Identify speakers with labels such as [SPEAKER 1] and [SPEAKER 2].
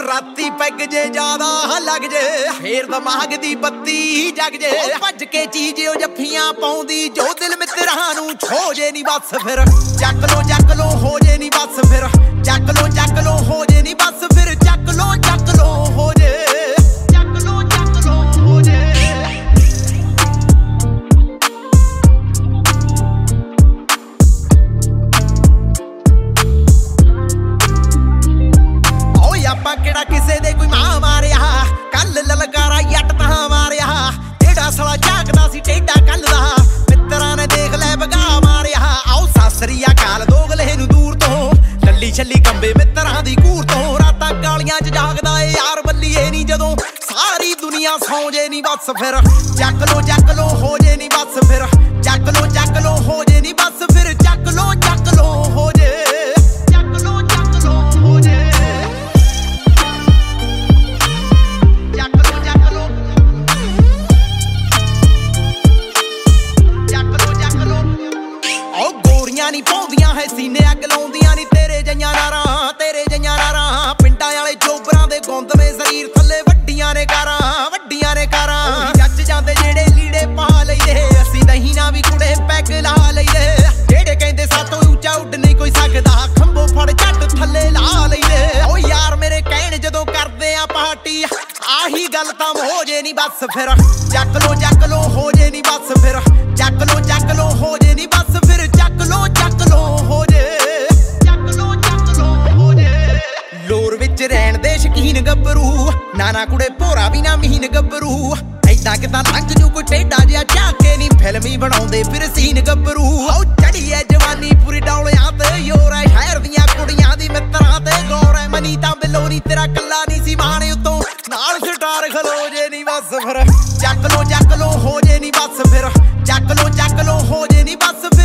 [SPEAKER 1] राती पैग जे ज्यादा लग जे फेर दिमाग दी बत्ती जग जे भज के चीज जफ्फियां पाउंदी जो दिल मित्रां नूं छो जे नी बस फिर चक लो हो जे नी बस फिर चक लो हो जे नी बस फिर चक लो हो जे हो जे ਆਪਾਂ ਕਿਹੜਾ ਕਿਸੇ ਦੇ ਕੋਈ ਮਾਂ ਮਾਰਿਆ ਕੱਲ ਲਲਕਾਰਾ ਜੱਟ ਤਾਂ ਮਾਰਿਆ ਜਿਹੜਾ ਸਾਲਾ ਝਾਕਦਾ ਸੀ ਟੇਡਾ ਕੱਲ ਦਾ ਮਿੱਤਰਾਂ ਨੇ ਦੇਖ ਲੈ ਵਗਾ ਮਾਰਿਆ ਆਓ ਸਾਸਰੀ ਅਕਾਲ ਦੋਗਲੇ ਨੂੰ ਦੂਰ ਤੋਂ ਲੱਲੀ ਛੱਲੀ ਕੰਬੇ ਮਿੱਤਰਾਂ ਦੀ ਘੂਰ ਤੋਂ ਰਾਤਾਂ ਕਾਲੀਆਂ 'ਚ ਜਾਗਦਾ ਏ ਯਾਰ ਬੱਲੀਏ ਨੀ ਜਦੋਂ ਸਾਰੀ ਦੁਨੀਆ ਸੌਂ ਜੇ ਨੀ ਬਸ ਫਿਰ ਚੱਕ ਲੋ ਹੋ ਜੇ ਨੀ ਬਸ ਫਿਰ ਚੱਕ ਲੋ ਹੋ ਜੇ ਨੀ ਬਸ ਫਿਰ ਚੱਕ ਲੋ ਹੋ ਜੇ ਨੀ ਪਾਉਂਦੀਆਂ ਹੈ ਸੀਨੇ ਅੱਗ ਲਾਉਂਦੀਆਂ ਨੀ ਤੇਰੇ ਜਈਆਂ ਨਾਰਾਂ ਪਿੰਡਾਂ ਵਾਲੇ ਚੋਬਰਾਂ ਦੇ ਗੁੰਦਵੇਂ ਸਰੀਰ ਥੱਲੇ ਵੱਡੀਆਂ ਨੇ ਕਾਰਾਂ ਜੱਜ ਜਾਂਦੇ ਜਿਹੜੇ ਲੀੜੇ ਪਾ ਲਈਏ ਅਸੀਂ ਨਹੀਂ ਨਾ ਵੀ ਕੁੜੇ ਪੈਗ ਲਾ ਲਈਏ ਜਿਹੜੇ ਕਹਿੰਦੇ ਸਾਤੋਂ ਉੱਚਾ ਉੱਡ ਨਹੀਂ ਕੋਈ ਸਕਦਾ ਖੰਭੋਂ ਫੜ ਝੱਟ ਥੱਲੇ ਲਾ ਲਈਏ ਓ ਯਾਰ ਮੇਰੇ ਕਹਿਣ ਜਦੋਂ ਕਰਦੇ ਆ ਪਾਰਟੀ ਆਹੀ ਗੱਲ ਤਾਂ ਹੋ ਜੇ ਨੀ ਬਸ ਫਿਰ ਚੱਕ ਲੋ ਹੋ ਜੇ ਨੀ ਬਸ ਫਿਰ ਚੱਕ ਲੋ ਹੋ ਜੇ ਨੀ ਬਸ ਫਿਰ ਚੱਕ ਲੋ ਹੋ ਜੇ ਹੋ ਜੇ ਲੋਰ ਵਿੱਚ ਰਹਿਣ ਦੇ ਸ਼ਕੀਨ ਗੱਭਰੂ ਨਾ ਕੁੜੇ ਭੋਰਾ ਵੀ ਨਾ ਮਹੀਨ ਗੱਭਰੂ ਐਦਾਂ ਕਿਦਾਂ ਲੰਘ ਜੂ ਕੋਈ ਟੇਡਾ ਜਿਹਾ ਝਾਕੇ ਨੀ ਫਿਲਮੀ ਬਣਾਉਂਦੇ ਫਿਰ ਸੀਨ ਗੱਭਰੂ ਆਓ ਚੜੀ ਐ ਜਵਾਨੀ ਪੂਰੀ ਡੌਲਿਆਂ ਤੇ ਯੋਰ ਐ ਸ਼ਹਿਰ ਦੀਆਂ ਕੁੜੀਆਂ ਦੀ ਮਿੱਤਰਾਂ ਤੇ ਗੌਰ ਐ ਮਨੀ ਤਾਂ ਬਿੱਲੋ ਨੀ ਤੇਰਾ ਕੱਲਾ ਨੀ ਸੀ ਮਾਣ ਉਤੋਂ ਨਾਲ ਸਟਾਰ ਖਲੋ ਜੇ ਨੀ ਬਸ ਫਿਰ ਚੱਕ ਲੋ ਹੋ ਜੇ ਨੀ ਬਸ ਫਿਰ ਚੱਕ ਲੋ ਹੋ ਜੇ ਨੀ ਬਸ